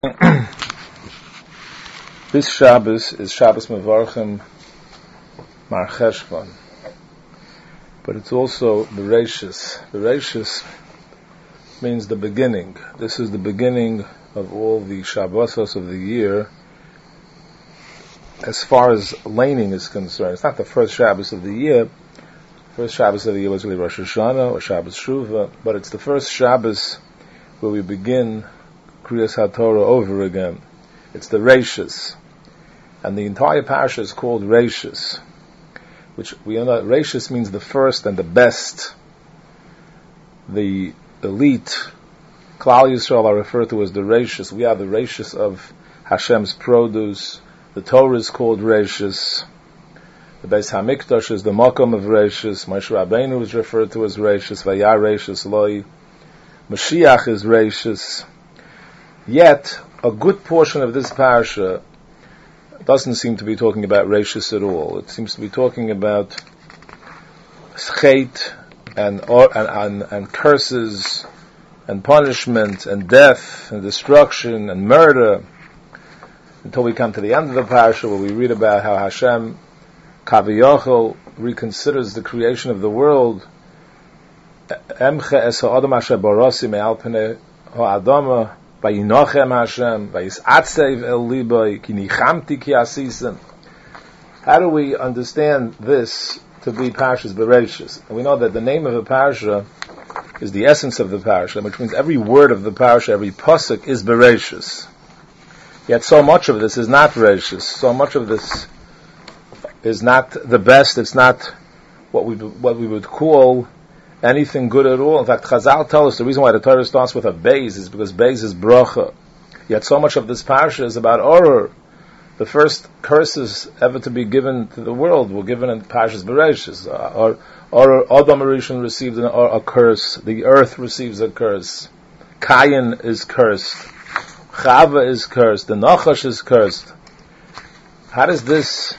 This Shabbos is Shabbos Mevarchim Mar Cheshvan, but it's also Bereishis. Bereishis means the beginning. This is the beginning of all the Shabbosos of the year. As far as laning is concerned, it's not the first Shabbos of the year. The first Shabbos of the year was really Rosh Hashanah or Shabbos Shuvah, but it's the first Shabbos where we begin Kriyas HaTorah over again. It's the Reishis. And the entire parasha is called Reishis, which we know that Reishis means the first and the best. The elite, Klal Yisrael, are referred to as the Reishis. We are the Reishis of Hashem's produce. The Torah is called Reishis. The Beis HaMikdash is the Makom of Reishis. Moshe Rabbeinu is referred to as Reishis. Vayar Reishis Loi. Mashiach is Reishis. Yet, a good portion of this parasha doesn't seem to be talking about Reishis at all. It seems to be talking about Chet and curses and punishment and death and destruction and murder, until we come to the end of the parasha where we read about how Hashem Kaviyachol reconsiders the creation of the world. Emche es ha'adam asher barasi me'al pnei ha'adama vayinochem Hashem vayisatzev el libay ki nichamti ki asisem. How do we understand this to be Parshas Bereishis? And we know that the name of the parasha is the essence of the parasha, which means every word of the parasha, every pasuk is Bereishis. Yet so much of this is not Bereishis. So much of this is not the best. It's not what we would call anything good at all. In fact, Chazal tell us the reason why the Torah starts with a beis is because beis is bracha. Yet so much of this parasha is about oror. The first curses ever to be given to the world were given in Parshas Bereishis. Adam Rishon received a curse. The earth receives a curse. Cain is cursed. Chava is cursed. The Nachash is cursed. How does this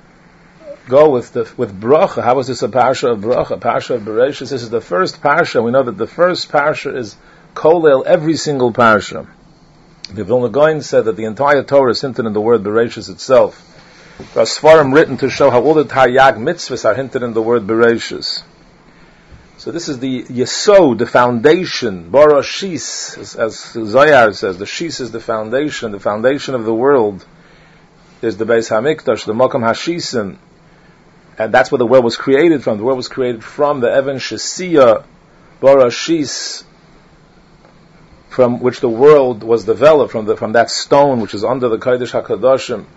go with bracha? How is this a parasha of bracha? Parasha of Bereishis. This is the first parasha. We know that the first parasha is kolel every single parasha. The Vilna Gaon said that the entire Torah is hinted in the word Bereishis itself. There are svarim written to show how all the Taryag mitzvahs are hinted in the word Bereishis. So this is the yesod, the foundation. Bara shis, as Zohar says, the shis is the foundation. The foundation of the world is the Beis HaMikdash, the Makom HaShisim. And that's where the world was created from. The world was created from the Even Shesiya, Bara Shis, from which the world was developed, from that stone which is under the Kodesh HaKadoshim.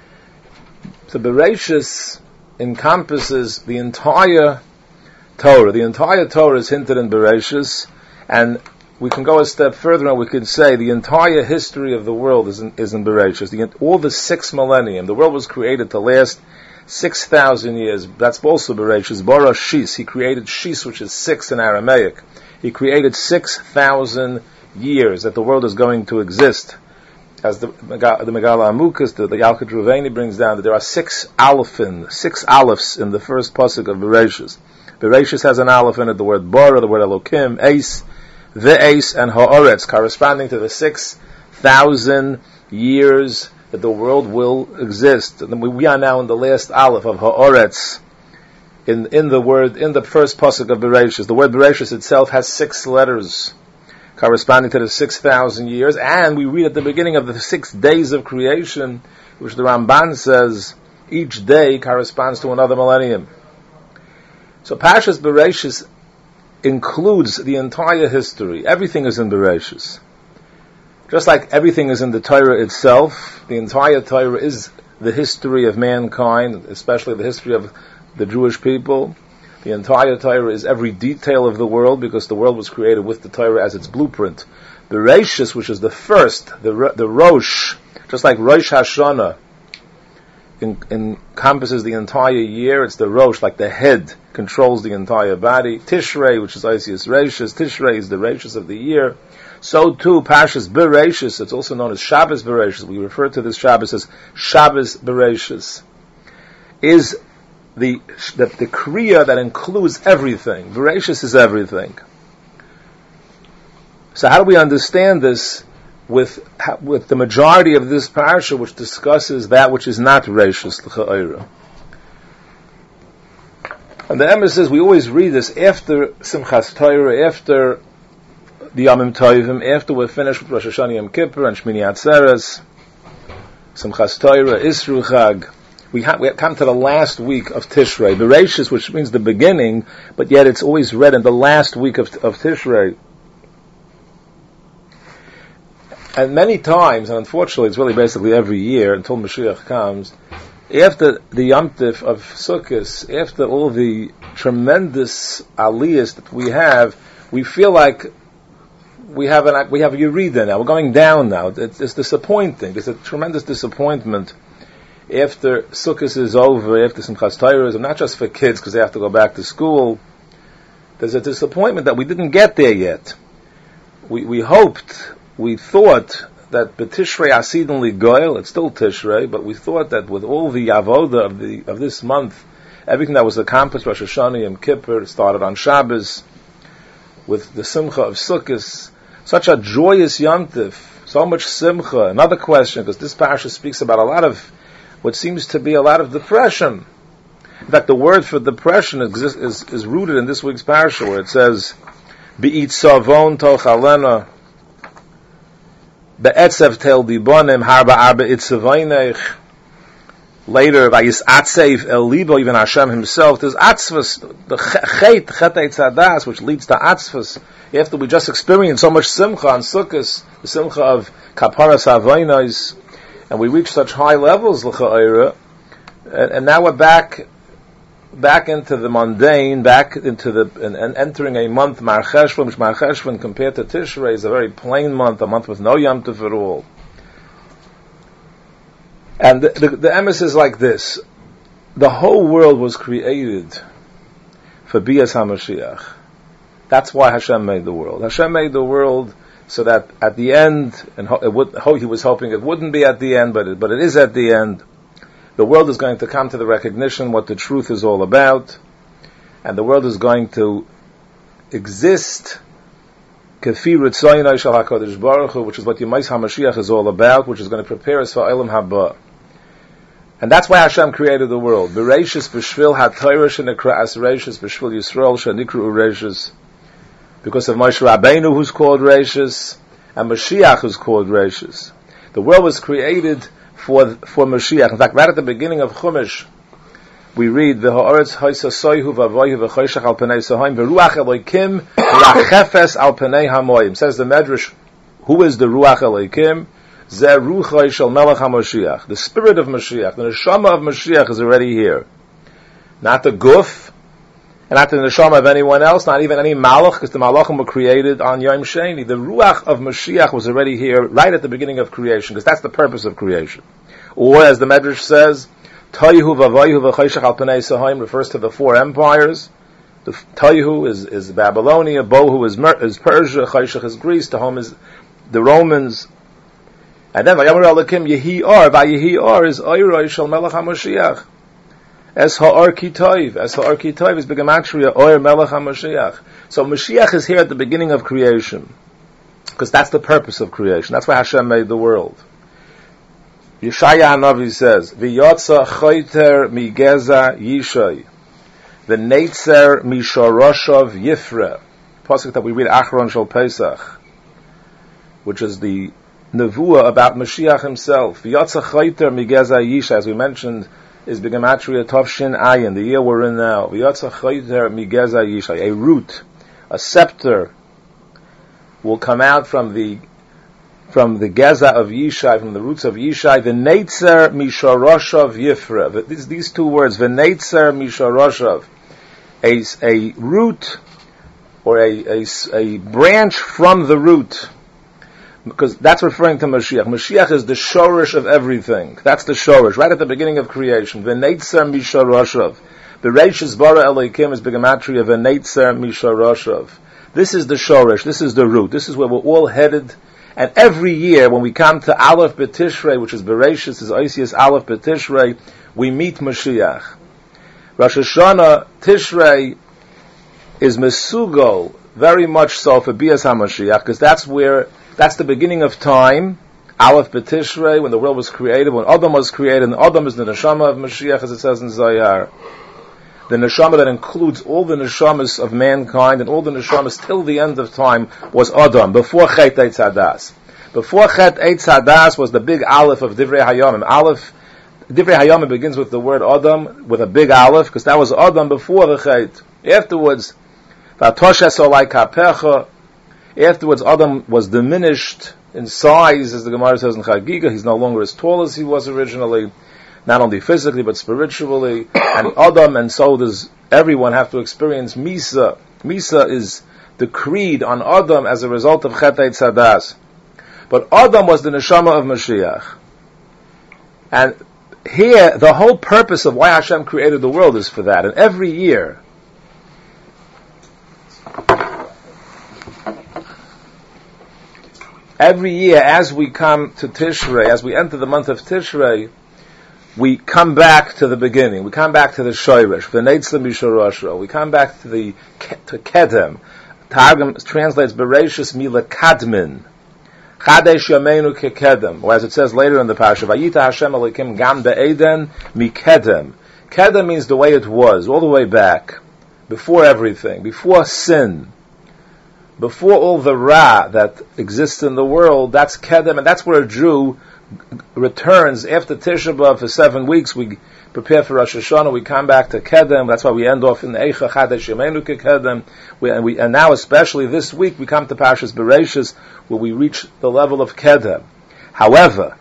So Bereishis encompasses the entire Torah. The entire Torah is hinted in Bereishis, and we can go a step further and we can say the entire history of the world is in Bereishis. All the 6 millennium, the world was created to last 6,000 years. That's also Bereishis. Bara Shis. He created Shis, which is 6 in Aramaic. He created 6,000 years that the world is going to exist. As the Megala Amukas, the Yalkut Ruveni brings down that there are 6 aleph in the first pasuk of Bereishis. Bereishis has an aleph in it, the word Bara, the word Elokim, Eis, Ve'eis, and Ha'aretz, corresponding to the 6,000 years that the world will exist. And we are now in the last aleph of Ha'aretz, in the first pasuk of Bereishis. The word Bereishis itself has 6 letters, corresponding to the 6,000 years, and we read at the beginning of the 6 days of creation, which the Ramban says each day corresponds to another millennium. So Parshas Bereishis includes the entire history. Everything is in Bereishis. Just like everything is in the Torah itself, the entire Torah is the history of mankind, especially the history of the Jewish people. The entire Torah is every detail of the world, because the world was created with the Torah as its blueprint. Bereishis, which is the first, the Rosh, just like Rosh Hashanah encompasses the entire year, it's the Rosh, like the head, controls the entire body. Tishrei, which is Isis Reishis, Tishrei is the Reishis of the year. So too, Parshas Bereishis, it's also known as Shabbos Bereishis. We refer to this Shabbos as Shabbos Bereishis, is the Kriya that includes everything. Bereishis is everything. So how do we understand this? with the majority of this parsha, which discusses that which is not Reishis l'cha'ira. And the emes says we always read this after Simchas Torah, after the Yamim Tovim, after we're finished with Rosh Hashanah Yom Kippur and Shmini Atzeres, Simchas Torah, Isru Chag. We come to the last week of Tishrei, Bereishis, which means the beginning, but yet it's always read in the last week of Tishrei. And many times, and unfortunately it's really basically every year until Mashiach comes, after the Yom Tif of Sukkot, after all the tremendous aliyahs that we have, we feel like we have a Yerida now. We're going down now. It's disappointing. There's a tremendous disappointment after Sukkot is over, after Simchas Torah is, and not just for kids because they have to go back to school. There's a disappointment that we didn't get there yet. We thought that B'Tishrei Asidin Ligoil, it's still Tishrei, but we thought that with all the avoda of this month, everything that was accomplished, Rosh Hashanah, Yom Kippur, started on Shabbos, with the Simcha of Sukkot, such a joyous Yom Tif, so much Simcha. Another question, because this parasha speaks about a lot of, what seems to be a lot of depression. In fact, the word for depression is rooted in this week's parasha, where it says, Be'it Savon Tochalena, Be'etzev tel dibonim harba arba itzavaynech. Later, Vayis atzev el libo, even Hashem himself, there's atzvus, the chet etzadas, which leads to atzvus. After we just experienced so much simcha on Sukkot, the simcha of kaparas havaynais, and we reach such high levels, l'cha'ira, and now we're back into the mundane, back into and entering a month, Mar Cheshvan, which Mar Cheshvan compared to Tishrei is a very plain month, a month with no Yom Tov at all. And the emes is like this: the whole world was created for Bias HaMashiach. That's why Hashem made the world. Hashem made the world so that at the end, and he was hoping it wouldn't be at the end, but it is at the end. The world is going to come to the recognition what the truth is all about, and the world is going to exist Kefi Ritzoynai Shel HaKadosh Baruch Hu, which is what Yemais HaMashiach is all about, which is going to prepare us for Olam Haba. And that's why Hashem created the world. Bereishis b'shvil ha-Torah shenikra as Reishis b'shvil Yisrael shenikru Reishis, because of Moshe Rabbeinu who's called Reishis, and Mashiach who's called Reishis. The world was created for Mashiach. In fact, right at the beginning of Chumash, we read V'ha'aretz ha'sasoyhu v'avoyhu v'choshech al pnei sahoim v'ruach Elokim rachefes al pnei hamoyim. Says the Medrash, who is the Ruach Elokim? Zeh ruchai shel melech HaMashiach. The spirit of Mashiach, the neshama of Mashiach is already here. Not the guf, and not the neshama of anyone else, not even any malach, because the malachim were created on Yom Sheni. The ruach of Mashiach was already here right at the beginning of creation, because that's the purpose of creation. Or, as the Medrash says, Toihu v'avoyhu v'choshech al pnei sahoim refers to the four empires. The Toihu is Babylonia, Bohu is Persia, Choshech is Greece, Tahom is the Romans. And then Vayomer Elokim Yehi Or, Vayehi Or is Oiroi Shel Melech HaMashiach. Es Ha'or Ki Toiv is Begematria Or Melech HaMashiach. So Mashiach is here at the beginning of creation, because that's the purpose of creation. That's why Hashem made the world. Yeshaya Hanavi says, V'yotza choyter migeza yishay, v'neitzer mishoroshav yifre. Pasuk that we read Achron Shel Pesach, which is the nevuah about Mashiach himself. V'yotza choyter migeza yishay, as we mentioned, is Begematria Tovshin Ayin, the year we're in now. V'yotza choyter migeza yishay, a root, a scepter, will come out from the Geza of Yishai, from the roots of Yishai, the Neitzer Misharoshav Yifra. These two words, the Neitzer Misharoshav, a root, or a branch from the root, because that's referring to Mashiach. Mashiach is the shorish of everything. That's the shorish, right at the beginning of creation. The Neitzer Misharoshav. The Reishis Bara Elokim is Begematria, the Neitzer Misharoshav. This is the shorish, this is the root, this is where we're all headed. And every year, when we come to Aleph B'Tishrei, which is Bereshis, is Oisius Aleph B'Tishrei, we meet Mashiach. Rosh Hashanah, Tishrei, is Mesugol, very much so for Bias HaMashiach, because that's where That's the beginning of time. Aleph B'Tishrei, when the world was created, when Adam was created, and Adam is the neshama of Mashiach, as it says in Zohar. The neshama that includes all the neshamas of mankind and all the neshamas till the end of time was Adam, before Chet Eitz Hadas. Before Chet Eitz Hadas was the big Aleph of Divrei Hayamim. Divrei Hayamim begins with the word Adam, with a big Aleph, because that was Adam before the Chet. Afterwards, afterwards Adam was diminished in size, as the Gemara says in Chagiga. He's no longer as tall as he was originally, not only physically but spiritually. And Adam, and so does everyone, have to experience Misa. Misa is decreed on Adam as a result of Chet Eitz Hadas. But Adam was the neshama of Mashiach. And here, the whole purpose of why Hashem created the world is for that. And every year, as we come to Tishrei, as we enter the month of Tishrei, we come back to the beginning. We come back to the Shoyresh, the Neitzim Yishorosho. We come back to Kedem. Targum translates Bereshis Mila Kadmin. Chadesh Yameinu Kekedem. Or as it says later in the Parasha, Vayita Hashem Elokim Gam Be'eden Mikedem. Kedem means the way it was, all the way back, before everything, before sin, before all the Ra that exists in the world. That's Kedem, and that's where a Jew returns after Tisha B'Av for 7 weeks. We prepare for Rosh Hashanah. We come back to Kedem. That's why we end off in the Eicha Chadesh Yameinu Kekedem. And now, especially this week, we come to Parshas Bereshis, where we reach the level of Kedem. However,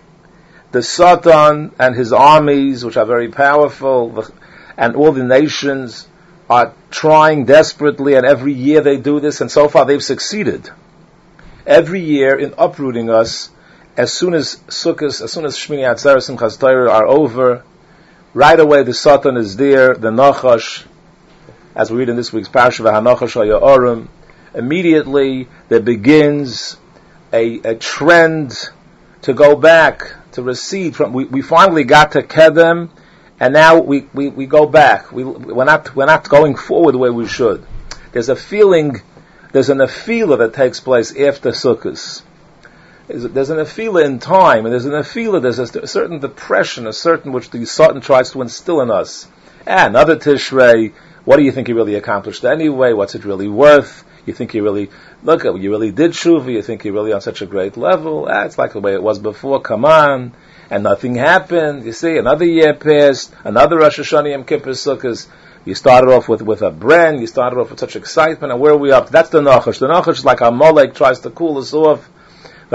the Satan and his armies, which are very powerful, and all the nations are trying desperately, and every year they do this, and so far they've succeeded. Every year in uprooting us. As soon as Sukkot, as soon as Shmini Atzeres and Simchas Torah are over, right away the Satan is there, the Nachash, as we read in this week's Parasha, V'hanachash ha'ya'orim. Immediately there begins a trend to go back, to recede from. We finally got to Kedem, and now we go back. We're not going forward the way we should. There's a feeling, there's an afila that takes place after Sukkot. There's an afila in time, and there's a certain depression, a certain which the Satan tries to instill in us. Another Tishrei, what do you think you really accomplished anyway? What's it really worth? You think you really, you really did Shuvah, you think you're really on such a great level? It's like the way it was before, come on. And nothing happened, you see, another year passed, another Rosh Hashanah Yom Kippur Sukkot. You started off with a brand, you started off with such excitement, and where are we up? That's the Nachash. The Nachash is like a Molech, tries to cool us off. The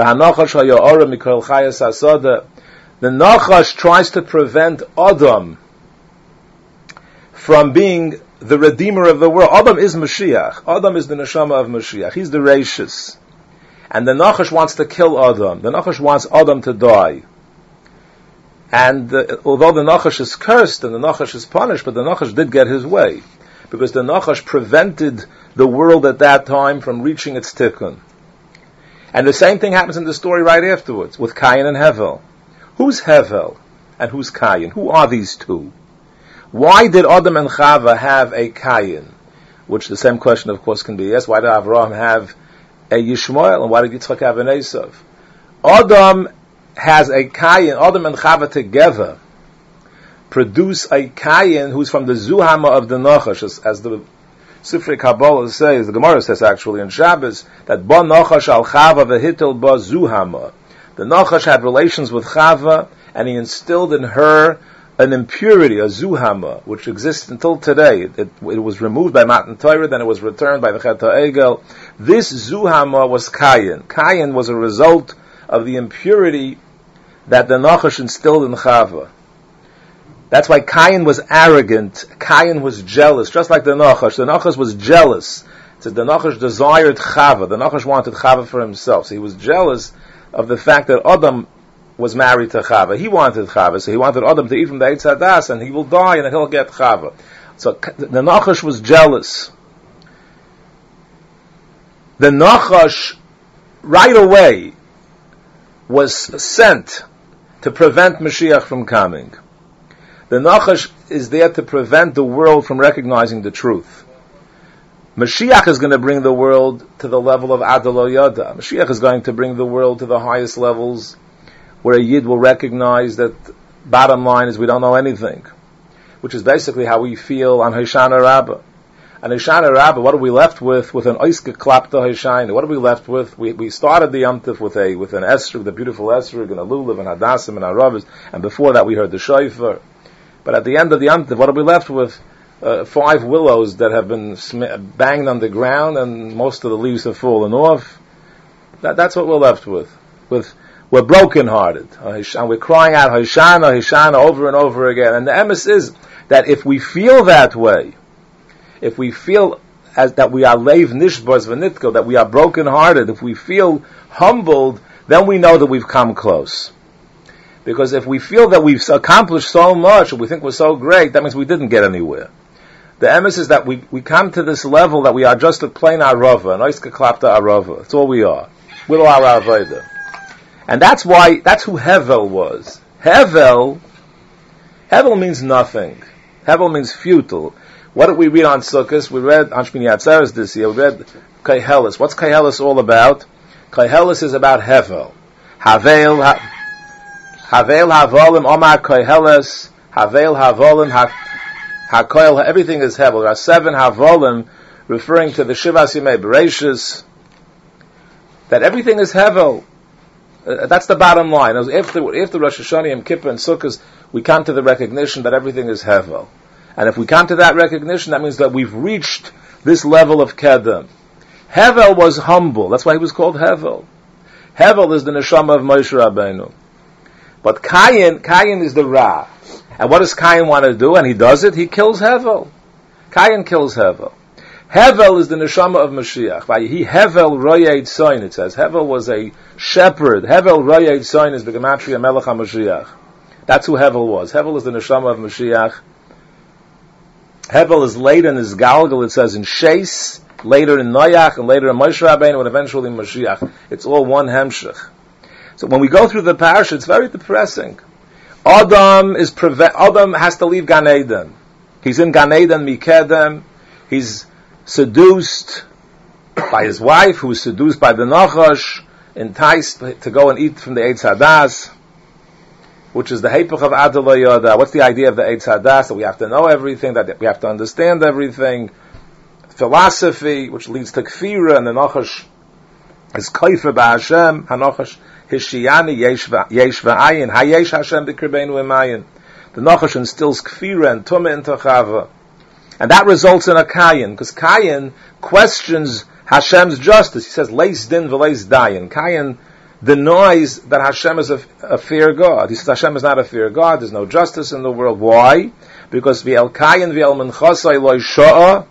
Nachash tries to prevent Adam from being the Redeemer of the world. Adam is Mashiach. Adam is the Neshama of Mashiach. He's the Reishis. And the Nachash wants to kill Adam. The Nachash wants Adam to die. And although the Nachash is cursed and the Nachash is punished, but the Nachash did get his way. Because the Nachash prevented the world at that time from reaching its tikkun. And the same thing happens in the story right afterwards, with Cain and Hevel. Who's Hevel and who's Cain? Who are these two? Why did Adam and Chava have a Cain? Which the same question, of course, can be asked. Why did Avraham have a Yishmael? And why did Yitzchak have an Esav? Adam has a Cain. Adam and Chava together produce a Cain who's from the Zuhama of the Nachash, as the Sifrei Kabbalah says, the Gemara says actually in Shabbos, that Ba Nachash al Chava v'hitel ba Zuhama. The Nachash had relations with Chava, and he instilled in her an impurity, a Zuhama, which exists until today. It was removed by Matan Torah, then it was returned by the Chet HaEgel. This Zuhama was Cain. Cain was a result of the impurity that the Nachash instilled in Chava. That's why Cain was arrogant. Cain was jealous, just like the Nachash. The Nachash was jealous. It says the Nachash desired Chava. The Nachash wanted Chava for himself. So he was jealous of the fact that Adam was married to Chava. He wanted Chava, so he wanted Adam to eat from the Eitz Hadas, and he will die, and he'll get Chava. So the Nachash was jealous. The Nachash, right away, was sent to prevent Mashiach from coming. The Nachash is there to prevent the world from recognizing the truth. Mashiach is going to bring the world to the level of Adalo Yada. Mashiach is going to bring the world to the highest levels where a Yid will recognize that bottom line is we don't know anything, which is basically how we feel on Hoshana Rabbah. On Hoshana Rabbah, what are we left with? With an Oiske Klapta Hoshana. What are we left with? We started the Yom Tov with an Esrog, the beautiful Esrog, and a Lulav, and Hadassim, and Aravis, and before that we heard the Shofar. But at the end of the Yom Tov, what are we left with? 5 willows that have been banged on the ground, and most of the leaves have fallen off. That's what we're left with. We're brokenhearted, and we're crying out Hoshana, Hoshana over and over again. And the emes is that if we feel that way, if we feel as that we are leiv nishbos v'nitko, that we are brokenhearted, if we feel humbled, then we know that we've come close. Because if we feel that we've accomplished so much, and we think we're so great, that means we didn't get anywhere. The emes is that we come to this level that we are just a plain arava, an oiske klapta arava. That's all we are. We're our avodah. And that's who Hevel was. Hevel means nothing. Hevel means futile. What did we read on Sukkot? We read on Shmini Atzeres this year. We read Kaihelis. What's Kaihelis all about? Kaihelis is about Hevel. Havel havolim omar Kaihelis. Havel havolim hakoil. Everything is Hevel. There are 7 havolim referring to the Shivas Yimei Bereshis. That everything is Hevel. That's the bottom line. After Rosh Hashanah, Yom Kippur, and Sukkot, we come to the recognition that everything is Hevel. And if we come to that recognition, that means that we've reached this level of Kedem. Hevel was humble. That's why he was called Hevel. Hevel is the neshama of Moshe Rabbeinu. But Cain is the Ra. And what does Cain want to do? And he does it. He kills Hevel. Cain kills Hevel. Hevel is the neshama of Mashiach. He Hevel royed soin, it says. Hevel was a shepherd. Hevel royed soin is the gematria Melech HaMashiach. That's who Hevel was. Hevel is the neshama of Mashiach. Hevel is later in his Galgal, it says in Sheis, later in Noach, and later in Moshe Rabbeinu, and eventually in Mashiach. It's all one hemshech. So when we go through the parasha, it's very depressing. Adam has to leave Gan Eden. He's in Gan Eden Mikedem. He's seduced by his wife, who is seduced by the Nachash, enticed to go and eat from the Eitz Hadas, which is the Hepech of Adalo Yoda. What's the idea of the Eitz Hadas? That we have to know everything, that we have to understand everything. Philosophy, which leads to Kfira, and the Nachash is Kaifa Ba'Hashem, HaNachash Hishiyani Yesh V'ayin, Hayesh Hashem B'Kirbeinu Emayin. The Nachash instills Kfira and Tumah into Chava. And that results in a Kayin, because Kayin questions Hashem's justice. He says, Leis din v'leis dayin. Kayin denies that Hashem is a fair God. He says Hashem is not a fair God. There's no justice in the world. Why? Because v'el Kayin v'el menchasai loy sha'a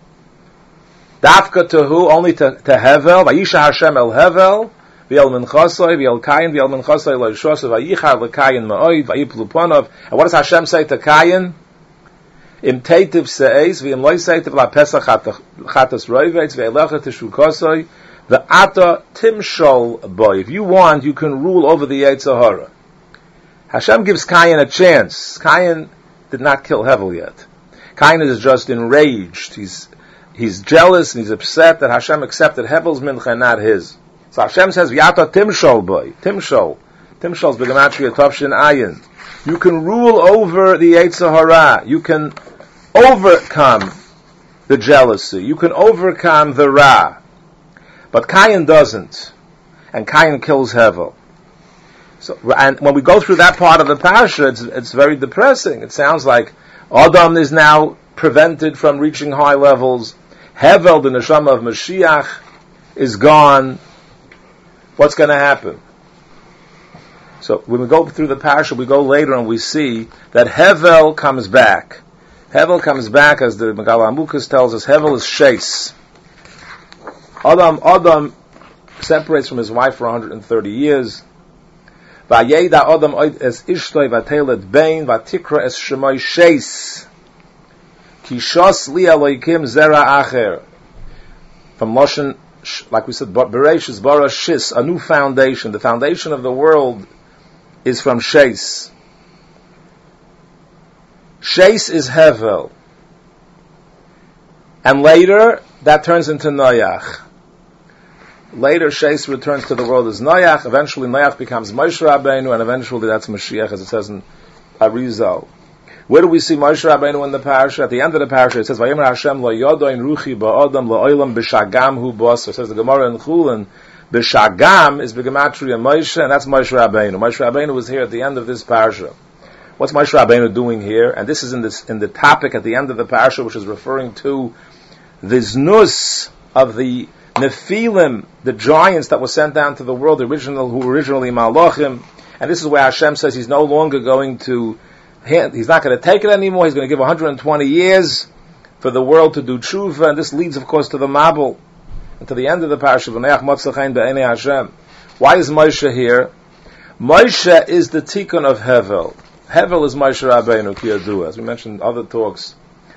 dafka to who? Only to Hevel. Vayisha Hashem el Hevel v'el menchasai v'el Kayin v'el menchasai loy sha'a vayichar l'Kayin ma'oid v'yiplu panav. And what does Hashem say to Kayin? Im teitiv se'ez, v'im loy seitiv la pesach chatas roivetz, v'elecha teshukosoi, v'ata timshol boy. If you want, you can rule over the Yetzer Hara. Hashem gives Cain a chance. Cain did not kill Hevel yet. Cain is just enraged. He's jealous and he's upset that Hashem accepted Hevel's mincha and not his. So Hashem says, v'ata timshol boy. Timshol. Timshol is b'gematria tavshin ayin. You can rule over the Yetzer Hara. You can overcome the jealousy. You can overcome the Ra. But Cain doesn't. And Cain kills Hevel. So, and when we go through that part of the parasha, it's very depressing. It sounds like Adam is now prevented from reaching high levels. Hevel, the neshama of Mashiach, is gone. What's going to happen? So when we go through the parasha, we go later and we see that Hevel comes back. Hevel comes back, as the Megala Amukas tells us. Hevel is Sheis. Adam separates from his wife for 130 years. Vayeda Adam es ishtoi vatelet bein vatikra es shemoi Sheis. Kishos li Elokim zera acher. From Lashon, like we said, Bereshis bara shis, a new foundation. The foundation of the world is from Sheis. Sheis is Hevel. And later, that turns into Noach. Later, Sheis returns to the world as Noach. Eventually, Noach becomes Moshe Rabbeinu, and eventually that's Mashiach, as it says in Arizal. Where do we see Moshe Rabbeinu in the parasha? At the end of the parasha, it says, "Vayomer Hashem lo yodoin ruchi ba'adam la'olam b'shagam hu bas." It says the Gemara in Chulin, b'shagam is b'gematria Moshe, and that's Moshe Rabbeinu. Moshe Rabbeinu was here at the end of this parasha. What's Moshe Rabbeinu doing here? And this is in the topic at the end of the parasha, which is referring to the znus of the Nephilim, the giants that were sent down to the world, who were originally Malachim. And this is where Hashem says He's no longer going to, He's not going to take it anymore. He's going to give 120 years for the world to do tshuva, and this leads, of course, to the Mabul, and to the end of the parasha. Why is Moshe here? Moshe is the tikkun of Hevel. Hevel is Moshe Rabbeinu Kiyadu, as we mentioned in other talks.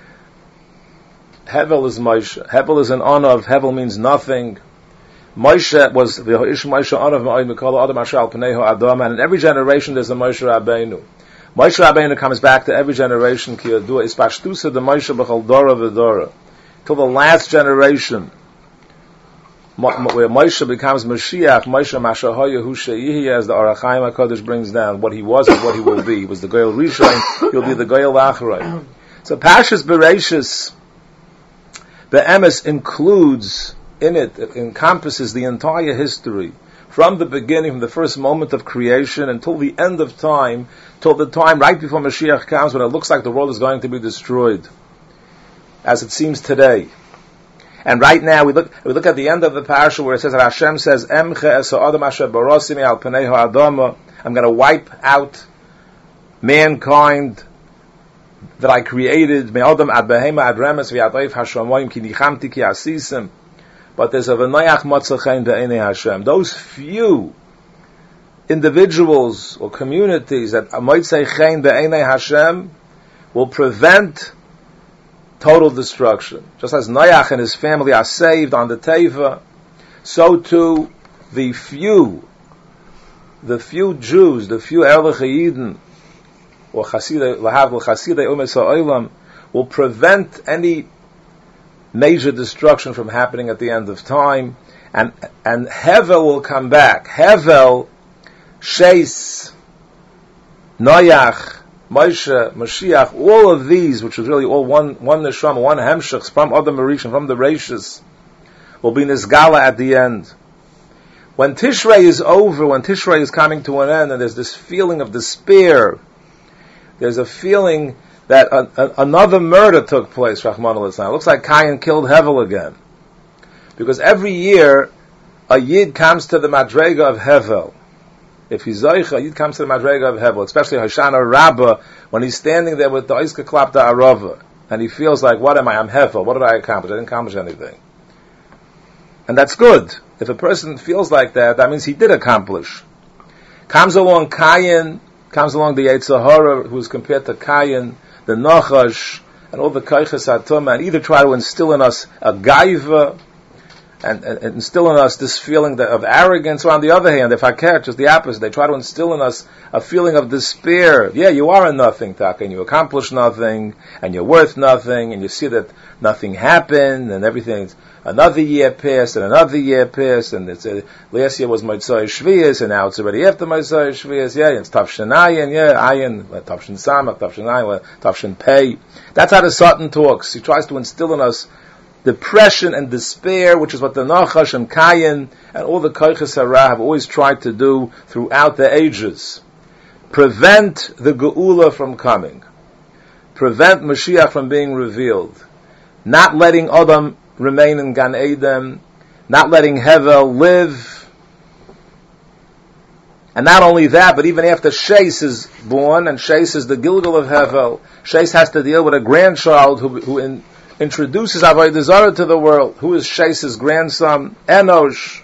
Hevel is Moshe. Hevel is an honor of Hevel means nothing. Moshe was the Ish Moshe honor of Ma'od Mikol Adam Ashal Pneiho Adam, and in every generation there's a Moshe Rabbeinu. Moshe Rabbeinu comes back to every generation. Kiyadua is Pashtusa the Moshe B'chol Dora V'Dora till the last generation, where Moshe becomes Mashiach. Moshe Mashahoya Hu Sheyihi, as the Orach Chaim HaKadosh brings down what he was and what he will be. He was the Goyel Rishon. He'll be the Goyel Acharei. So Pashas Bereishis, the Emes includes in it, encompasses the entire history from the beginning, from the first moment of creation until the end of time, till the time right before Mashiach comes, when it looks like the world is going to be destroyed, as it seems today. And right now we look at the end of the parasha where it says that Hashem says, "Emche es ha'adam asher barosimi al pnei ha'adama." I'm going to wipe out mankind that I created. Me'adam ad behema ad remes v'yadayif hashamayim ki nichamti ki asisim. But there's a v'noyach matzachein be'enei Hashem. Those few individuals or communities that matzachein be'enei Hashem will prevent total destruction. Just as Noach and his family are saved on the Teva, so too the few Jews, the few Erlich Yidden, or Chasidei Umes HaOlam, will prevent any major destruction from happening at the end of time, and Hevel will come back. Hevel, Sheis, Noach, Moshe, Mashiach, all of these, which is really all one neshama, one hemshech from Adam Rishon, from the Reishis, will be Nizgala at the end. When Tishrei is over, when Tishrei is coming to an end, and there's this feeling of despair, there's a feeling that another murder took place, Rahman al-Islam. It looks like Cain killed Hevel again. Because every year, a Yid comes to the Madrega of Hevel. If he's Zoich, a Yid comes to the Madrega of Hevel, especially Hoshana Rabbah, when he's standing there with the Oiska Klapta Arava, and he feels like, what am I? I'm Hevel. What did I accomplish? I didn't accomplish anything. And that's good. If a person feels like that, that means he did accomplish. Comes along Cain, comes along the Yetzer Hara, who is compared to Cain, the Nachash, and all the Kaiches HaTumah, and either try to instill in us a gaiva, and instill in us this feeling of arrogance, or on the other hand, if I care, just the opposite, they try to instill in us a feeling of despair. Yeah, you are a nothing, Taka, and you accomplish nothing, and you're worth nothing, and you see that nothing happened, and everything, another year passed, and another year passed, and it's last year was Motzei Shvius, and now it's already after Motzei Shvius, yeah, it's Tavshin Ayin, yeah, Ayin, Tavshin Samach, Tavshin Ayin, Tavshin Pei. That's how the Satan talks. He tries to instill in us depression and despair, which is what the Nachash and Cain and all the Koiches Hara have always tried to do throughout the ages. Prevent the Geula from coming. Prevent Mashiach from being revealed. Not letting Adam remain in Gan Eden. Not letting Hevel live. And not only that, but even after Sheis is born, and Sheis is the Gilgal of Hevel, Sheis has to deal with a grandchild who introduces Avodah Zarah to the world. Who is Sheis's grandson? Enosh.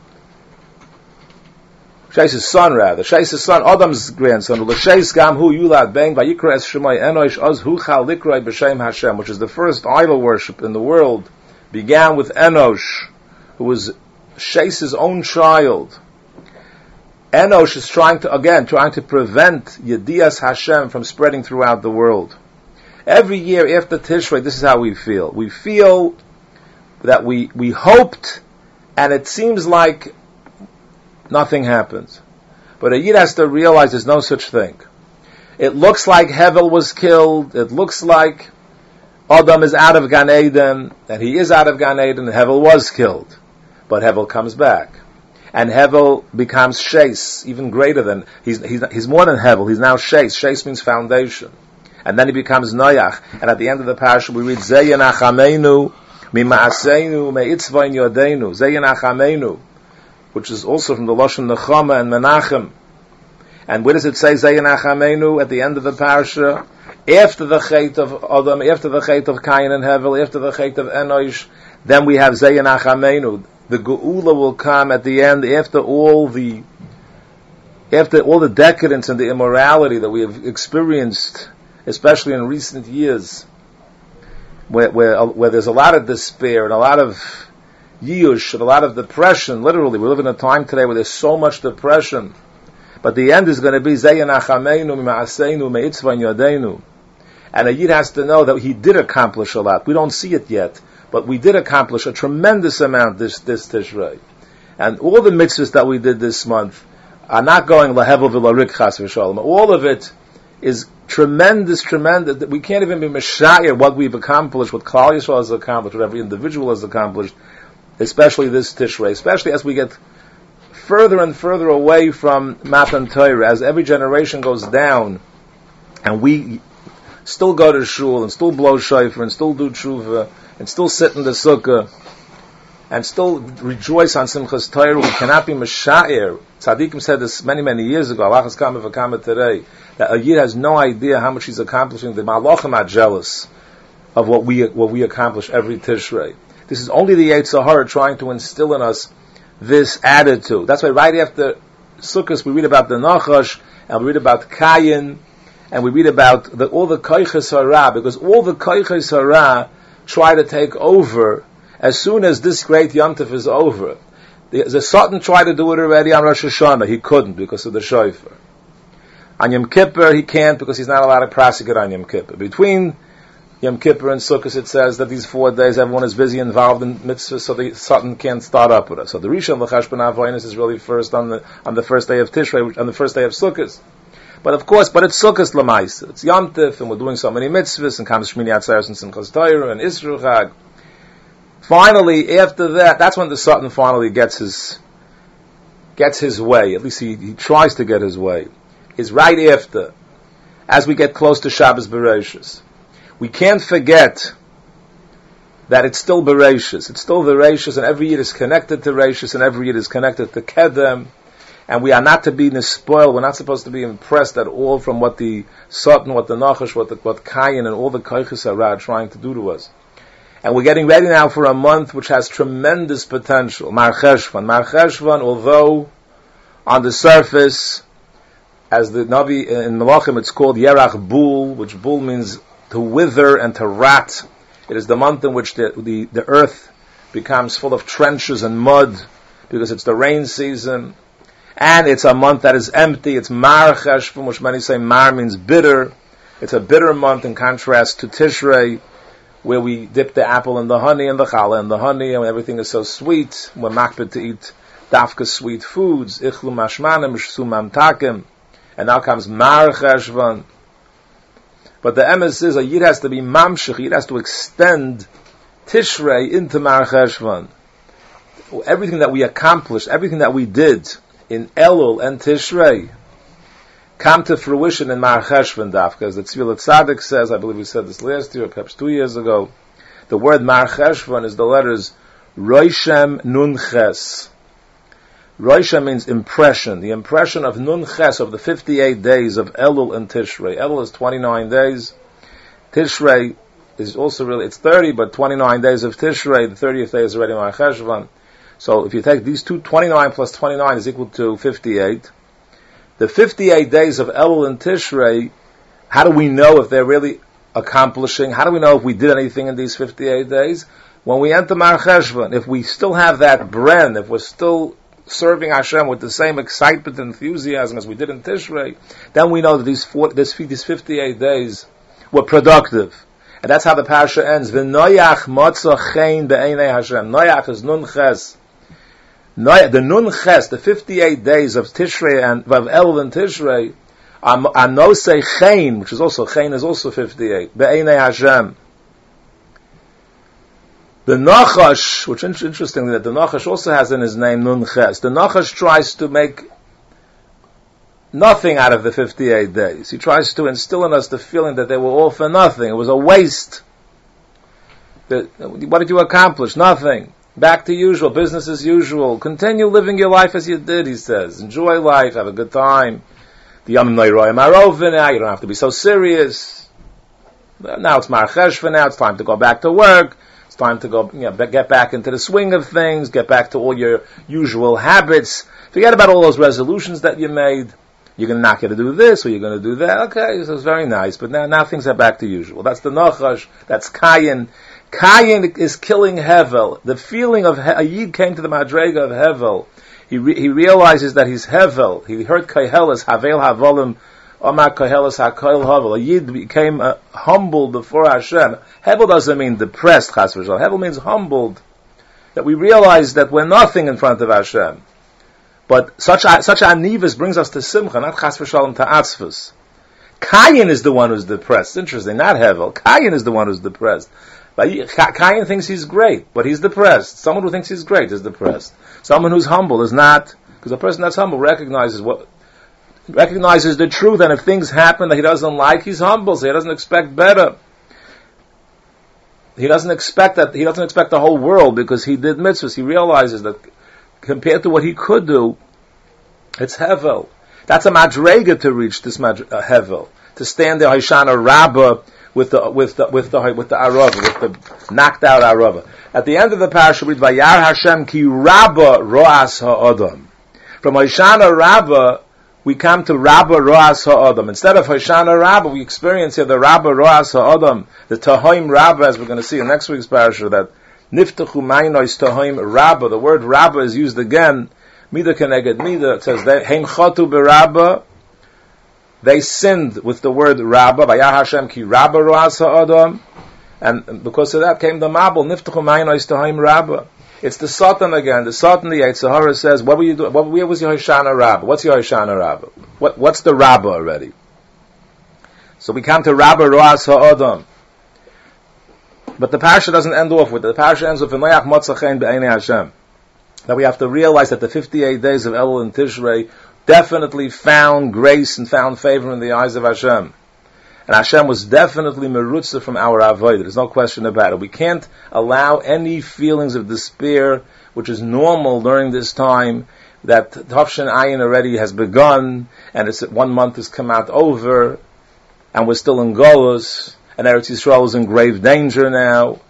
Sheis's son, rather. Sheis's son, Adam's grandson. L'sheis gam hu yulad ben vayikra es shemay Enosh az hu chal likroi b'shem Hashem, which is the first idol worship in the world, began with Enosh, who was Sheis's own child. Enosh is trying to prevent Yedias Hashem from spreading throughout the world. Every year after Tishrei, this is how we feel. We feel that we hoped, and it seems like nothing happens. But a Yid has to realize there's no such thing. It looks like Hevel was killed. It looks like Adam is out of Gan Eden, that he is out of Gan Eden, and Hevel was killed. But Hevel comes back. And Hevel becomes Sheis, even greater than, he's more than Hevel, he's now Sheis. Sheis means foundation. And then he becomes Noach. And at the end of the parasha we read, Zeh Yenachameinu, Mima'aseinu, Me'itzvain Yodeinu, Zeh Yenachameinu, which is also from the Lashon Nechama and Menachem. And where does it say Zeh Yenachameinu at the end of the parasha? After the Chet of Adam, after the Chet of Cain and Hevel, after the Chet of Enosh, then we have Zeh Yenachameinu. The Geula will come at the end after all the decadence and the immorality that we have experienced, especially in recent years, where there's a lot of despair and a lot of Yush and a lot of depression. Literally, we live in a time today where there's so much depression. But the end is going to be Zeh Yenachameinu Mima'aseinu Me'itzvain Yodeinu. And a Yid has to know that he did accomplish a lot. We don't see it yet, but we did accomplish a tremendous amount this Tishrei. And all the mitzvahs that we did this month are not going lahevel v'larik chas v'shalom. All of it is tremendous. We can't even be meshayir what we've accomplished, what Klal Yisrael has accomplished, what every individual has accomplished, especially this Tishrei, especially as we get further and further away from Matan Torah, as every generation goes down, and we still go to shul, and still blow shofar, and still do tshuva, and still sit in the sukkah, and still rejoice on Simchas Torah. We cannot be mesha'ir. Tzaddikim said this many, many years ago, Allah has come v'kama today, that a Yid has no idea how much he's accomplishing. The Malachim are jealous of what we accomplish every Tishrei. This is only the Yetzer Hara trying to instill in us this attitude. That's why right after Sukkot we read about the Nachash, and we read about Kayin, and we read about all the Koiches Hara, because all the Koiches Hara try to take over as soon as this great Yom Tov is over. The Satan tried to do it already on Rosh Hashanah. He couldn't because of the shofar. On Yom Kippur he can't because he's not allowed to prosecute on Yom Kippur. Between Yom Kippur and Sukkot it says that these 4 days everyone is busy involved in mitzvahs, so the Satan can't start up with us. So the Rishon L'Chashbon Avonis is really first on the first day of Tishrei, on the first day of Sukkot. But of course, it's Sukkot L'Maisa. It's Yom Tov, and we're doing so many mitzvahs, and comes Shmini Atzeres and Simchas Torah and Yisro Chag. Finally, after that, that's when the Satan finally gets his way. At least he tries to get his way. Is right after, as we get close to Shabbos Bereishis. We can't forget that it's still Bereishis. It's still Bereishis, and every year is connected to Reishis, and every year is connected to Kedem. And we are not to be nespoiled. We're not supposed to be impressed at all from what the Satan, what the Nachash, what Kayin, and all the Koiches Hara are trying to do to us. And we're getting ready now for a month which has tremendous potential. Mar Cheshvan, although on the surface, as the Navi in Melachim, it's called Yerach Bul, which Bul means to wither and to rot. It is the month in which the earth becomes full of trenches and mud because it's the rain season. And it's a month that is empty. It's Mar Cheshvan, which many say Mar means bitter. It's a bitter month in contrast to Tishrei, where we dip the apple in the honey and the challah in the honey, and everything is so sweet. We're makbid to eat dafka sweet foods, ichlu mashmanim, shsumam takim, and now comes Mar Cheshvan. But the emes is a Yid has to be mamshich, Yid has to extend Tishrei into Mar Cheshvan. Everything that we accomplished, everything that we did in Elul and Tishrei come to fruition in Mar Cheshvan dafka. As the Tzvi Tzaddik says, I believe we said this last year, or perhaps 2 years ago, the word Mar Cheshvan is the letters Roishem Nun Ches. Roishem means impression, the impression of Nun Ches, of the 58 days of Elul and Tishrei. Elul is 29 days. Tishrei is also really, it's 30, but 29 days of Tishrei, the 30th day is already Mar Cheshvan. So if you take these 29 plus 29 is equal to 58. The 58 days of Elul and Tishrei, how do we know if they're really accomplishing? How do we know if we did anything in these 58 days? When we enter Mar Cheshvan, if we still have that bren, if we're still serving Hashem with the same excitement and enthusiasm as we did in Tishrei, then we know that these 58 days were productive. And that's how the parasha ends. V'noyach motza chein be'enei Hashem. Noyach is nun ches. The nun ches, the 58 days of Tishrei and of Elul and Tishrei, anosei chein, which is also, chein is also 58, be'enei Hashem. The Nachash, which is interesting that the Nachash also has in his name Nun Ches. The Nachash tries to make nothing out of the 58 days. He tries to instill in us the feeling that they were all for nothing. It was a waste. What did you accomplish? Nothing. Back to usual, business as usual. Continue living your life as you did, he says. Enjoy life, have a good time. The Yom Noirayim are over now, you don't have to be so serious. Now it's Mar Cheshvan, now it's time to go back to work. It's time to go, get back into the swing of things, get back to all your usual habits. Forget about all those resolutions that you made. You're going to not get to do this, or you're going to do that. Okay, so it's very nice, but now things are back to usual. That's the Nachash, that's Kayin. Kayin is killing Hevel. The feeling of a Yid came to the Madrega of Hevel. He realizes that he's Hevel. He heard Koheles, Havel Havolim, Omar Koheles HaKoil Havel. A Yid became humbled before Hashem. Hevel doesn't mean depressed, Chas v'Shalom. Hevel means humbled. That we realize that we're nothing in front of Hashem. But such anivus brings us to Simcha, not Chas v'Shalom to Atzvus. Kayin is the one who's depressed. Interesting, not Hevel. Kayin is the one who's depressed. Kayin thinks he's great, but he's depressed. Someone who thinks he's great is depressed. Someone who's humble is not, because a person that's humble recognizes the truth, and if things happen that he doesn't like, he's humble, so he doesn't expect better. He doesn't expect the whole world because he did mitzvahs. He realizes that compared to what he could do, it's Hevel. That's a madrega to reach this Hevel. To stand there, Hoshana Rabbah, with the Arava, with the knocked out Arava. At the end of the parasha, we read, Vayar Hashem ki Rabbah ro'as ha'adam. From Hoshana Rabbah, we come to Rabbah ro'as ha'adam. Instead of Hoshana Rabbah, we experience here the Rabbah ro'as ha'adam, the Tahoim Rabbah, as we're going to see in next week's parasha, that Niftachu Mainois Tahoim Rabbah. The word Rabbah is used again, Mida keneged Mida. It says, Heim chatu b'Rabbah. They sinned with the word Rabbah, Vayar Hashem ki Rabbah ro'as ha'adam, and because of that came the Mabul, Niftachu Mainois Tahoim Rabbah. It's the Satan again. The Satan, the Yetzer Hara says, what were you doing? Where was your Hoshana Rabbah? What's your Hoshana Rabbah? What's the Rabbah already? So we come to Rabbah ro'as ha'adam. But the parasha doesn't end off with it. The parasha ends with V'noyach motza chein be'enei Hashem. That we have to realize that the 58 days of Elul and Tishrei definitely found grace and found favor in the eyes of Hashem. And Hashem was definitely merutza from our avodah. There's no question about it. We can't allow any feelings of despair, which is normal during this time, that Tafshin Ayin already has begun, and 1 month has come out over, and we're still in Golus, and Eretz Yisrael is in grave danger now,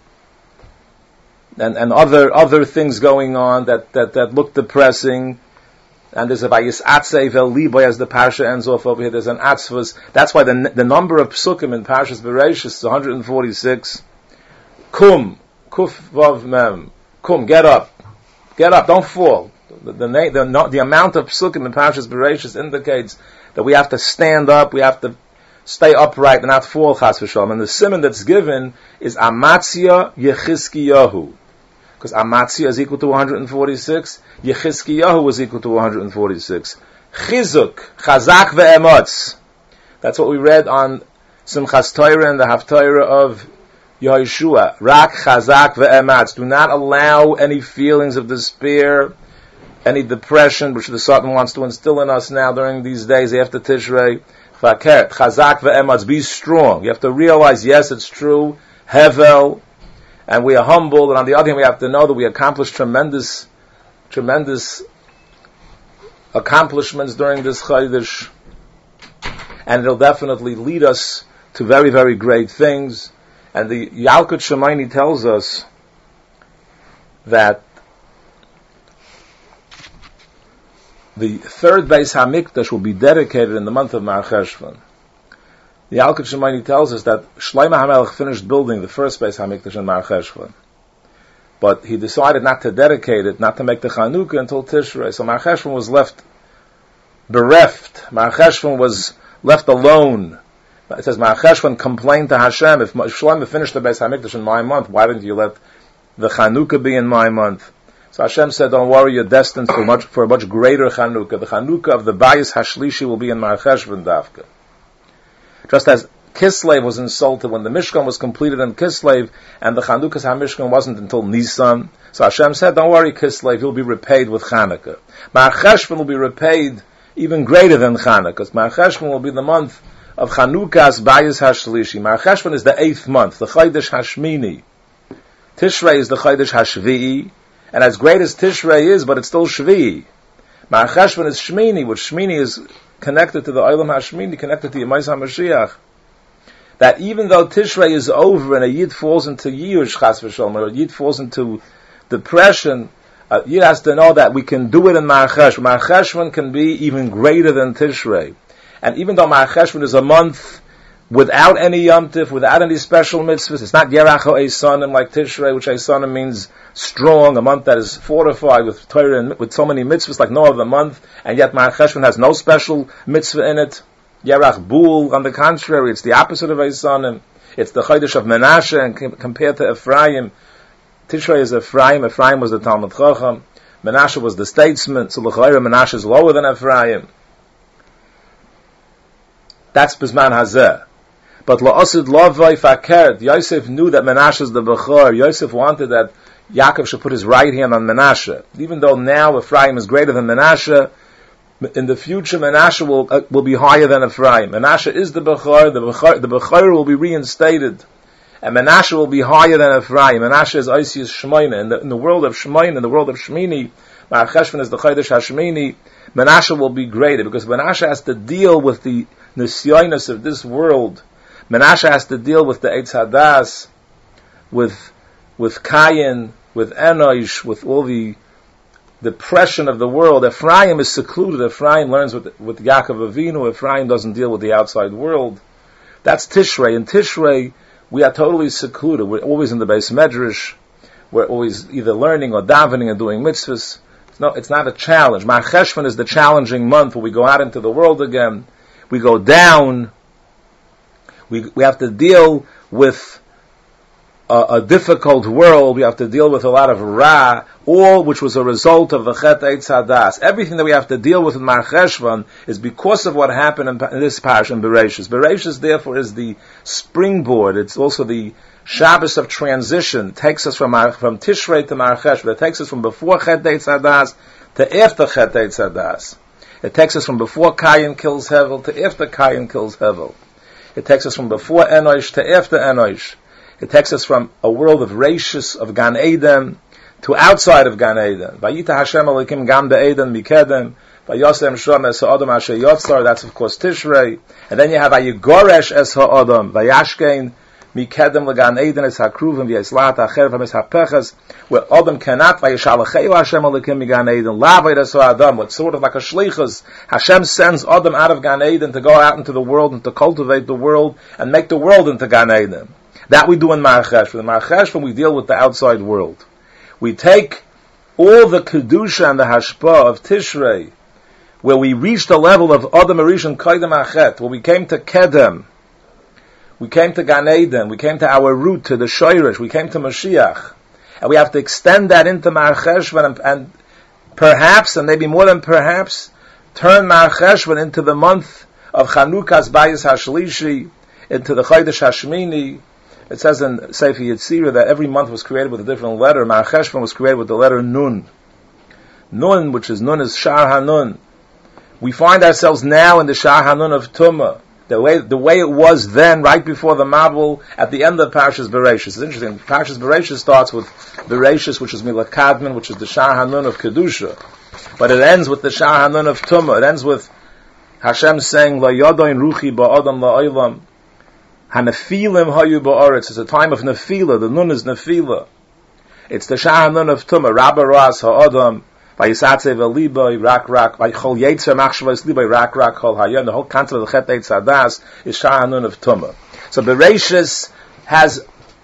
and other things going on that look depressing. And there's a Vayis Atzev El Liboy, as the parasha ends off over here. There's an Atzvus. That's why the number of psukim in Parashas Bereishis is 146. Kum, Kuf Vav Mem. Kum, get up, don't fall. The amount of psukim in Parashas Bereishis indicates that we have to stand up, we have to stay upright and not fall, Chas v'Shalom. And the simon that's given is Amatzia Yechizkiyahu. Because Amatzia is equal to 146, Yechizkiyahu is equal to 146. Chizuk, Chazak ve'emotz. That's what we read on Simchas Torah and the Haftarah of Yehoshua. Rak, Chazak ve'emotz. Do not allow any feelings of despair, any depression, which the Satan wants to instill in us now during these days after Tishrei. Chazak ve'emotz. Be strong. You have to realize, yes, it's true. Hevel. And we are humbled, and on the other hand, we have to know that we accomplished tremendous accomplishments during this Chodesh, and it'll definitely lead us to very, very great things. And the Yalkut Shemaini tells us that the third Beis HaMikdash will be dedicated in the month of Mar Cheshvan. The Yalkut Shemaini tells us that Shlomo HaMelech finished building the first Beis HaMikdash in Mar Cheshvan, but he decided not to dedicate it, not to make the Chanukah until Tishrei. So Mar Cheshvan was left bereft. Mar Cheshvan was left alone It says, Ma'ar Cheshvan complained to Hashem, if Shlomo finished the Beis HaMikdash in my month, why didn't you let the Chanukah be in my month? So Hashem said, don't worry, you're destined for a much greater Chanukah. The Chanukah of the Bayis Hashlishi will be in Ma'ar Cheshvan Dafka. Just as Kislev was insulted when the Mishkan was completed in Kislev, and the Chanukah's HaMishkan wasn't until Nisan. So Hashem said, don't worry, Kislev, you'll be repaid with Chanukah. Ma'ar Cheshvan will be repaid even greater than Chanukah. Ma'ar Cheshvan will be the month of Chanukah's Bayis Hashlishi. Ma'ar Cheshvan is the 8th month, the Chodesh Hashmini. Tishrei is the Chodesh Hashvi'i, and as great as Tishrei is, but it's still Shvi'i. Ma'ar Cheshvan is Shmini, which Shmini is connected to the Olam Hashmini, connected to Yemais HaMashiach. That even though Tishrei is over and a Yid falls into Yush, Chas v'Shalom, or a Yid falls into depression, Yid has to know that we can do it in Ma'ar Cheshvan. Ma'ar Cheshvan can be even greater than Tishrei. And even though Ma'ar Cheshvan is a month without any Yom Tif, without any special mitzvahs, it's not Yerach Eisanim like Tishrei, which Eisanim means strong, a month that is fortified with Torah and with so many mitzvahs like no other month, and yet Ma'ar Cheshvan has no special mitzvah in it. Yerach Bul, on the contrary, it's the opposite of Eisanim. It's the Chodesh of Menashe, and compared to Ephraim, Tishrei is Ephraim. Ephraim was the Talmud Chacham. Menashe was the statesman. So l'chayra Menashe is lower than Ephraim. That's Bizman Hazeh. But la'osid lovay fakert. Yosef knew that Menashe is the Bechor. Yosef wanted that Yaakov should put his right hand on Menashe. Even though now Ephraim is greater than Menashe, in the future Menashe will be higher than Ephraim. Menashe is the Bechor. The Bechor will be reinstated. And Menashe will be higher than Ephraim. Menashe is Oisius Shmoyne. In the world of Shmoyne, in the world of Shmini, Ma'ar Cheshvan is the Chodesh Hashmini, Menashe will be greater, because Menashe has to deal with the nisyonos of this world. Menashe has to deal with the Eitz Hadas, with Kayin, with Enosh, with all the depression of the world. Ephraim is secluded. Ephraim learns with Yaakov Avinu. Ephraim doesn't deal with the outside world. That's Tishrei. In Tishrei, we are totally secluded. We're always in the Beis Medrash. We're always either learning or davening or doing mitzvahs. It's not a challenge. Ma'ar Cheshvan is the challenging month where we go out into the world again. We go down. We have to deal with a difficult world. We have to deal with a lot of Ra, all which was a result of the Chet Eitz Hadas. Everything that we have to deal with in Ma'ar Cheshvan is because of what happened in this parish in Bereshis. Bereshis, therefore, is the springboard. It's also the Shabbos of transition. It takes us from Tishrei to Ma'ar Cheshvan. It takes us from before Chet Eitz Hadas to after Chet Eitz Hadas. It takes us from before Kayin kills Hevel to after Kayin kills Hevel. It takes us from before Enosh to after Enosh. It takes us from a world of Reishis, of Gan Eden, to outside of Gan Eden. Vayita Hashem Elokim Gan Be'eden Mikedem, Vayosem Shom Es Ha'odam Asher Yotzar, that's of course Tishrei. And then you have Vayigoresh Es Ha'odam, Vayashkein Mikedem L'Gan Eden Es HaKruvim, V'yeslat Acher V'mes HaPeches, where Odam cannot, Vayishalacheu Hashem Elokim Migan Eden, Lavayt Es Ha'adam, what's sort of like a shlichus. Hashem sends Odam out of Gan Eden to go out into the world and to cultivate the world and make the world into Gan Eden. That we do in Ma'ar Cheshvan. In Ma'ar Cheshvan we deal with the outside world. We take all the Kedusha and the Hashpah of Tishrei, where we reach the level of Adam Arishon Kaidem Achet, where we came to Kedem, we came to Gan Eden, we came to our root, to the Shoirish, we came to Mashiach, and we have to extend that into Ma'ar Cheshvan, and perhaps, and maybe more than perhaps, turn Ma'ar Cheshvan into the month of Chanukah's Bayis Hashlishi, into the Chodesh Hashmini. It says in Sefer Yetzirah that every month was created with a different letter. Ma'ar Cheshvan was created with the letter Nun. Nun, which is Nun, is Shar HaNun. We find ourselves now in the Shar HaNun of Tumah. The way it was then, right before the Mabul, at the end of Parshas Bereshis. It's interesting. Parshas Bereshis starts with Bereshis, which is Milah Kadmon, which is the Shar HaNun of Kedusha. But it ends with the Shar HaNun of Tumah. It ends with Hashem saying, La Yodoin Ruchi Ba'adam La'olam. Hanefilim hayu ba'aretz. It's a time of nefila. The nun is nefila. It's the Shar HaNun of Tumah. Rabba Ras Ha'adam Vayisatze V'libai Rak Vaychol Yetzer Machshavos Libai Rak Chol Hayom. The whole concept of the Chet Eitz Hadas is Shar HaNun of Tumah. So Bereshis has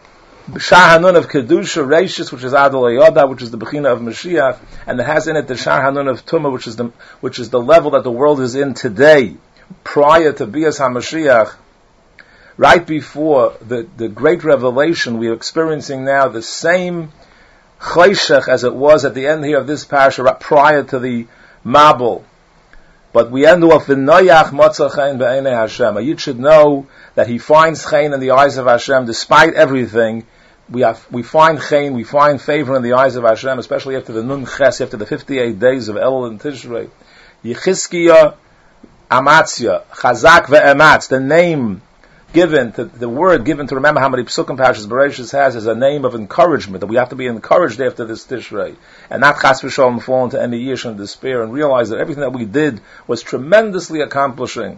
Shar HaNun of Kedusha, Reishis, which is Adol Yoda, which is the Bechina of Mashiach, and it has in it the Shar HaNun of Tumah, which is the level that the world is in today, prior to Bias HaMashiach. right before the great revelation we are experiencing now, the same chayshech as it was at the end here of this parasha prior to the Mabul. But we end off the Noyach Matzah Chen Be'enei Hashem. A Yid should know that he finds Chen in the eyes of Hashem despite everything. We find Chen, we find favor in the eyes of Hashem, especially after the Nun Ches, after the 58 days of Elul and Tishrei. Yechizkiya Amatzia, Chazak ve'ematz, the name given, the word given to remember how many Psukim Parashas Bereishis has is a name of encouragement, that we have to be encouraged after this Tishrei, and not Chas v'Shalom fall into any yish and despair, and realize that everything that we did was tremendously accomplishing.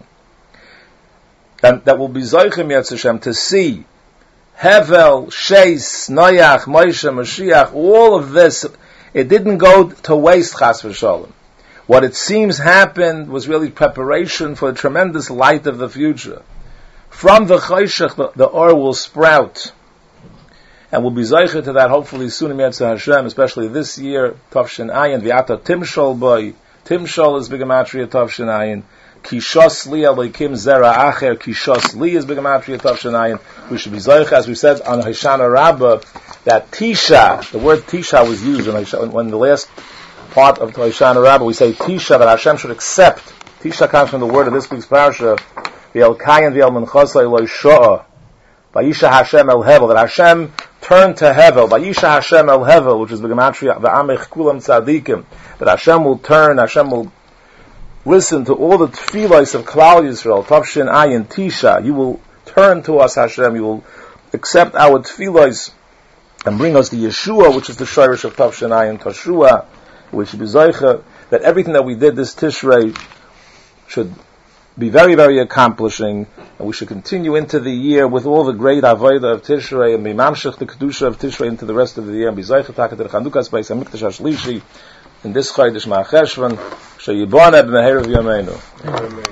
And that will be Zoichem Yetz Hashem to see Hevel, Sheis, Noyach, Moshe, Mashiach, all of this, it didn't go to waste Chas v'Shalom. What it seems happened was really preparation for the tremendous light of the future. From the Chayshach, the Or will sprout. And we'll be Zeicher to that hopefully soon in Yetz Hashem, especially this year, Tavshin Ayin, V'ata Timshol Boy. Timshol is Bigamatria Tavshin Ayin. Kishos Li Elokim Zera Acher, Kishos Li is Bigamatria Tavshin Ayin. We should be Zeicher, as we said on Hoshana Rabbah, that Tisha, the word Tisha was used when the last part of Hoshana Rabbah, we say Tisha, that Hashem should accept. Tisha comes from the word of this week's parasha, V'el Kayin V'el Menchasa Eloi Shoah, Vayisha Hashem El Hevel, that Hashem turned to Hevel, Vayisha Hashem El Hevel, which is the Gematria, V'amech Kulam Tzadikim, that Hashem will turn, Hashem will listen to all the tefillos of Klal Yisrael, Tavshin Ayin, Tisha, you will turn to us, Hashem, you will accept our tefillos, and bring us the Yeshua, which is the Shirish of Tavshin Ayin, Tashua, which should be Zoicha, that everything that we did this Tishrei should be very, very accomplishing, and we should continue into the year with all the great Avodah of Tishrei, and be Mamshech the Kedusha of Tishrei into the rest of the year, and be Zoicha Takat el Chanukas Beis HaMikdash HaShlishi, in this Chodesh Ma'acheshvan, Sheyiboneh b'Meher of Yameinu.